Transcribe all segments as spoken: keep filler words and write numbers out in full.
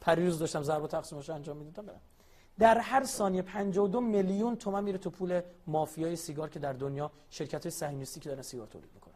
پریروز داشتم ضرب و تقسیمش انجام میدادم برم. در هر ثانیه پنجاه و دو میلیون تومان میره تو پول مافیای سیگار که در دنیا شرکت‌های صهیونیستی که دارن سیگار تولید میکنن.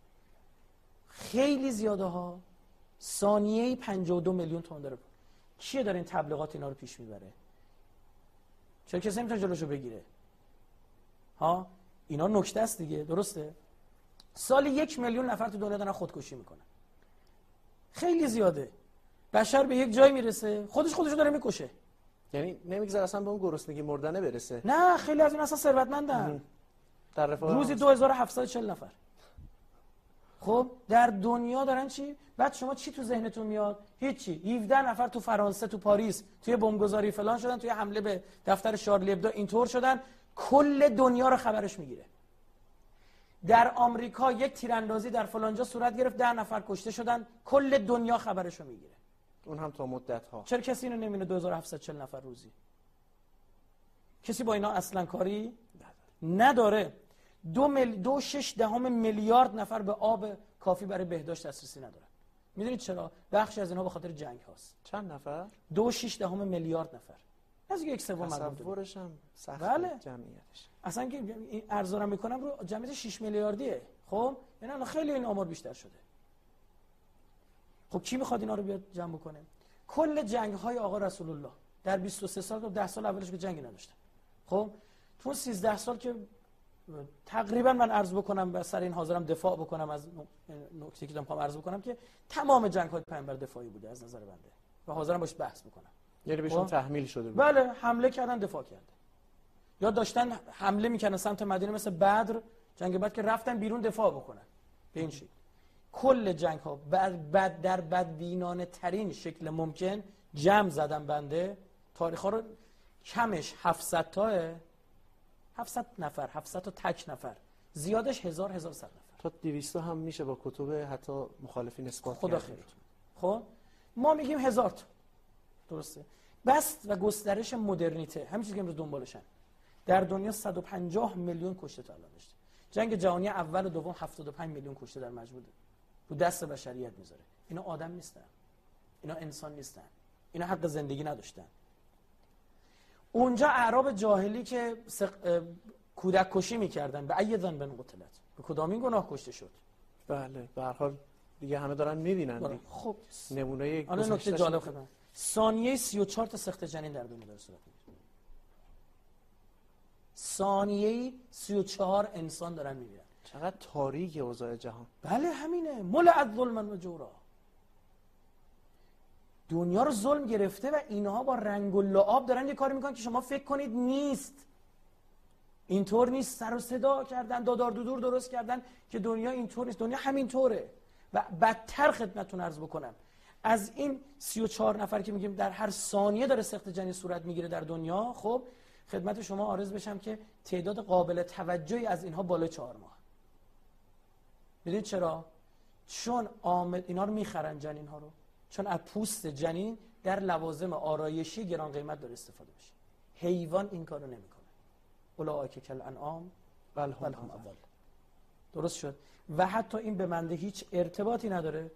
خیلی زیاده ها. ثانیه‌ای پنجاه و دو میلیون تومان داره. کیه داره این تبلیغات اینا رو پیش میبره؟ چرا کسی نمیتونه جلوشو بگیره؟ ها اینا نکته است دیگه، درسته؟ سال یک میلیون نفر تو دنیا دارن خودکشی میکنن. خیلی زیاده. بشر به یک جای میرسه خودش خودشو داره میکشه. یعنی نمیگذاره اصلا به اون گرسنگی مردنه برسه. نه خیلی از این اصلا ثروتمندن. در رفاه روزی دو هزار و هفتصد و چهل نفر. خب در دنیا دارن چی؟ بعد شما چی تو ذهنتون میاد؟ هیچی. هفده نفر تو فرانسه تو پاریس توی بمبگذاری فلان شدن، توی حمله به دفتر شارلی ابدو اینطور شدن، کل دنیا رو خبرش میگیره. در آمریکا یک تیراندازی در فلانجا صورت گرفت، ده نفر کشته شدن، کل دنیا خبرشو میگیره. اون هم تا مدت ها. چرا کسی اینو نمیونه؟ دو هزار و هفتصد و چهل نفر روزی. کسی با اینا اصلا کاری نداره. دو مل... دو شش دهم میلیارد نفر به آب کافی برای بهداشت دسترسی ندارن. میدونید چرا؟ بخشی از اینها به خاطر جنگ هاست. چند نفر؟ دو شش دهم میلیارد نفر. از یک سوم مردم. تصورش هم سخته. بله. جمعیتش. اصلا که این ارزارم میکنم رو جمعیت شش میلیاردیه. خب یعنی الان خیلی این آمار بیشتر شده. خب کی میخواد اینا رو بیاد جمع بکنه؟ کل جنگ های آقا رسول الله در بیست و سه سال تا ده سال اولش که جنگی نداشتن. خب تو سیزده سال که تقریبا من عرض بکنم و سر این حاضرم دفاع بکنم از نکته که دارم میخوام عرض بکنم که تمام جنگ های پیامبر دفاعی بوده از نظر بنده و حاضرم باش بحث بکنم. یعنی بهشون تحمیل شده بود. بله حمله کردن دفاع کردن. یا داشتن حمله میکنن سمت مدینه مثل بدر، جنگ بعد که رفتن بیرون دفاع بکنن. به این شکل کل جنگ ها بعد بد در بدبینانه ترین شکل ممکن جمع زدن بنده تاریخ ها رو. کمش هفتصد تاه هفتصد نفر، هفتصد تا تک نفر، زیادش هزار هزار و صد نفر، تا دویست هم میشه با کتب حتی مخالفین اثبات خدا خیرتون. خب ما میگیم هزار تا، درسته؟ بست و گسترش مدرنیته همین چیزی که امروز دنبالشن. در دنیا صد و پنجاه میلیون کشته تا الان داشته. جنگ جهانی اول و دوم هفتاد و پنج میلیون کشته در مجموع رو دست بشریت میذاره. اینا آدم نیستن، اینا انسان نیستن، اینا حق زندگی نداشتن. اونجا اعراب جاهلی که سق... کودک کشی میکردن به ای ذنب قتلت، به کدامین گناه کشته شد؟ بله به هر حال دیگه همه دارن میبینن. خب نمونه الان نکته جالب خدمت. ثانیه سی و چهار تا سقط جنین در دنیا داره صورت میگیره. ثانیه سی و چهار انسان دارن میمیرن. چقدر تاریک اوضاع جهان. بله همینه. ملعت ظلما و جورا. دنیا رو ظلم گرفته و اینها با رنگ و لعاب دارن یه کاری میکنن که شما فکر کنید نیست. اینطور نیست. سر و صدا کردن، دادار دودور درست کردن که دنیا اینطور نیست. دنیا همینطوره. و بدتر خدمتتون عرض بکنم، از این سی و چهار نفر که میگیم در هر ثانیه داره سقط جنین صورت میگیره در دنیا، خب خدمت شما عرض بشم که تعداد قابل توجهی از اینها بالای چهار ماه. میدونید چرا؟ چون آمد اینا رو میخرن جنین ها رو، چون از پوست جنین در لوازم آرایشی گران قیمت داره استفاده میشه. حیوان این کارو نمیکنه. اولئک کالانعام بل هم اضل. درست شد. و حتی این به منده هیچ ارتباطی نداره.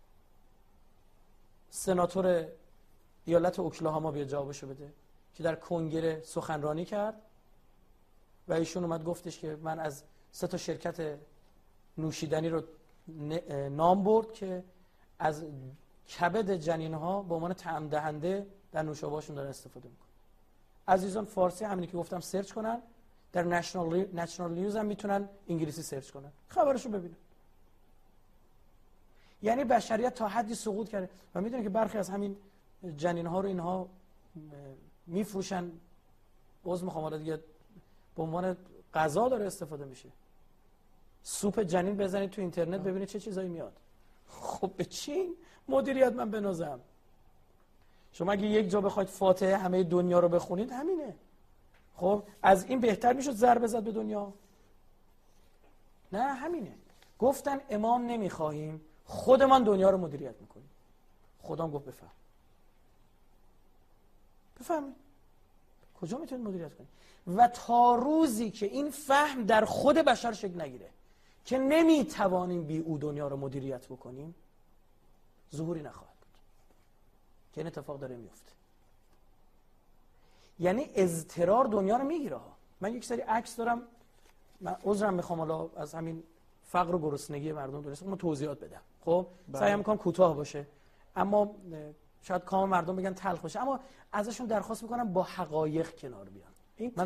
سناتور ایالت اوکلاهاما بیا جوابشو بده که در کنگره سخنرانی کرد و ایشون اومد گفتش که من از سه تا شرکت نوشیدنی رو نام برد که از کبد جنین ها به عنوان طعم دهنده در نوشابه‌هاشون دارن استفاده میکنن. عزیزان فارسی همینی که گفتم سرچ کنن، در نشنال نشنال نیوز هم میتونن انگلیسی سرچ کنن، خبرشو ببینن. یعنی بشریت تا حدی سقوط کرده و میدونید که برخی از همین جنین ها رو اینها میفروشن، باز میخوام حالا دیگه به عنوان غذا داره استفاده میشه. سوپ جنین بزنید تو اینترنت ببینید چه چیزایی میاد. خب به چی مدیریت من بنازم؟ شما اگه یک جا بخواید فاتحه همه دنیا رو بخونید همینه. خب از این بهتر میشد ضربه زد به دنیا؟ نه همینه. گفتن امام نمیخواهیم، خودمان دنیا رو مدیریت میکنیم. خدام گفت بفهم. بفهمید. کجا میتونید مدیریت کنید؟ و تا روزی که این فهم در خود بشر شکل نگیره که نمیتوانیم بی او دنیا رو مدیریت بکنیم، ظهوری نخواهد بود. که این اتفاق داره میفته. یعنی اضطرار دنیا رو میگیره ها. من یک سری عکس دارم، من عذرم میخوام حالا از همین فقر و گرسنگی مردم دونست ما توضیحات بدم. خب سعی میکنم کوتاه باشه، اما شاید کام مردم بگن تلخ باشه، اما ازشون درخواست میکنم با حقایق کنار بیان. این من